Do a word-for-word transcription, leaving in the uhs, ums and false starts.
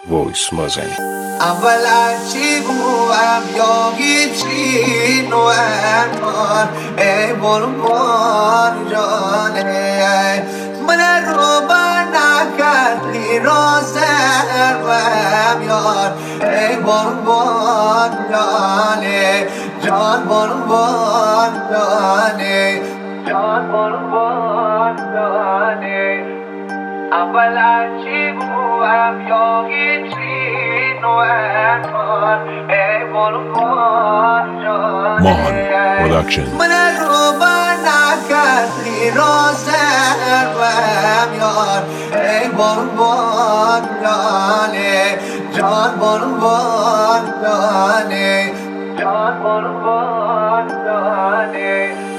وایس مازنی. اول هرچی بوام یا هیچی نوام ای بلوان جانه من رو با نکردی رازر وم یار ای بلوان جانه جان بلوان جانه جان بلوان جانه اول هرچی بوام یا هیچی نوام ای بلوان مان جانه پروداکشن. من رو با نکردی رازر وم یار ای بلوان جانه جان بلوان جانه جان بلوان جانه